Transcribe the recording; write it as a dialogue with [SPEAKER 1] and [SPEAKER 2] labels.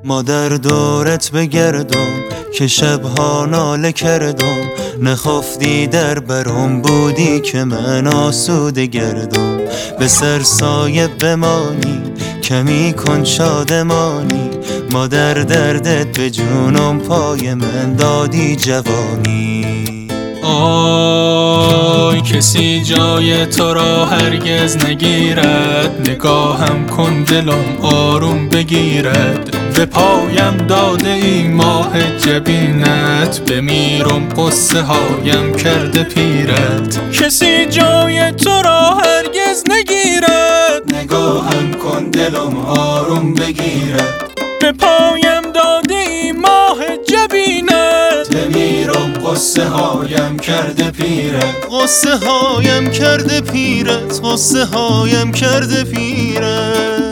[SPEAKER 1] ما در دورت بگردم که شبها ناله کردم، نخفتی در برم بودی که من آسوده گردم. به سر سایه بمانی کمی کن شادمانی، ما در دردت به جونم پای من دادی جوانی.
[SPEAKER 2] آی کسی جای تو را هرگز نگیرد، نگاهم کن دلم آروم بگیرد. به پایم داده ای ماه جبینت، بمیرم قصه هایم کرده پیرت. کسی جای تو را هرگز نگیرد،
[SPEAKER 1] نگاهم کن دلم آروم بگیرد.
[SPEAKER 2] به پایم داده ای ماه جبینت،
[SPEAKER 1] بمیرم قصه هایم کرده پیرت. قصه هایم کرده پیرت، قصه هایم کرده پیرت.